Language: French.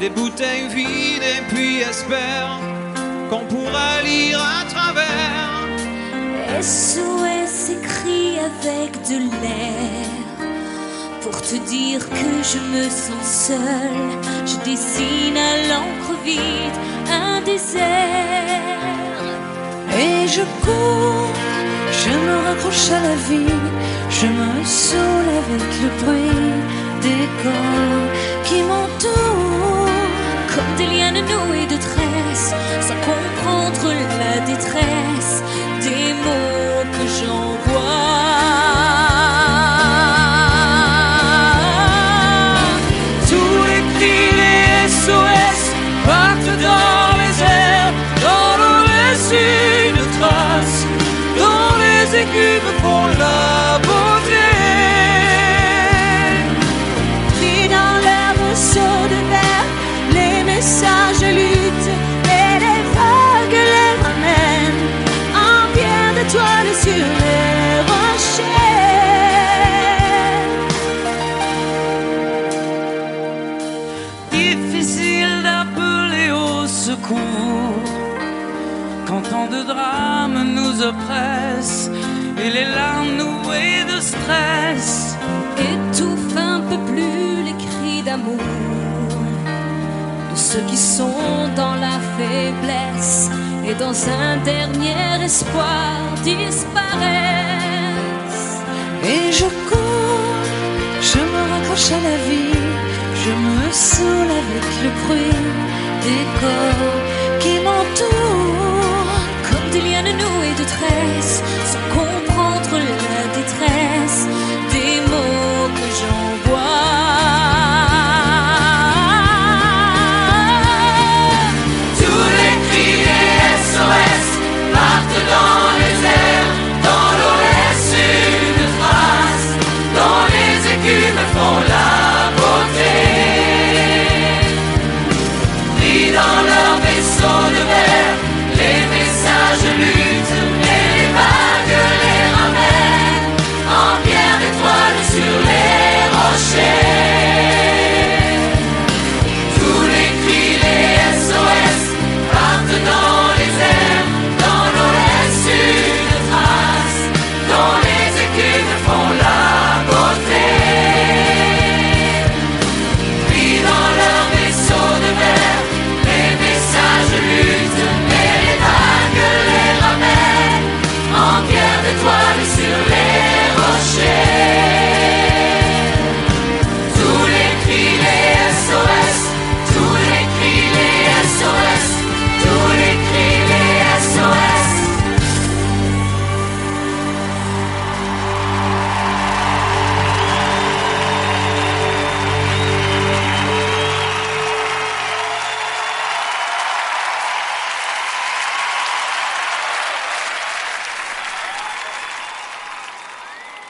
des bouteilles vides et puis espère qu'on pourra lire à travers. SOS écrit avec de l'air pour te dire que je me sens seule. Je dessine à l'encre vide un désert. Et je cours, je me raccroche à la vie, je me saoule avec le bruit des corps qui m'entourent. Comme des lianes nouées de tresses, sans comprendre la détresse des mots que j'envoie. Tous les cris, les SOS partent dans les airs, dans l'eau laissent une trace, dans les aigus me font la beauté. Pris dans leur morceau de verre, les messages luttent et les vagues les ramènent en pierre d'étoiles sur les rochers. Difficile d'appeler au secours quand tant de drames nous oppressent et les larmes nouées de stress Étouffe un peu plus les cris d'amour de ceux qui sont dans la faiblesse et dans un dernier espoir disparaissent. Et je cours, je me raccroche à la vie, je me saoule avec le bruit des corps qui m'entourent. Comme des lianes nouées de tresses, sans comprendre la détresse des mots que j'envoie. Tous les cris des SOS partent dans les airs, dans l'eau laisse une trace, dans les aigus me font la beauté. Pris dans leur vaisseau de verre, les messages lus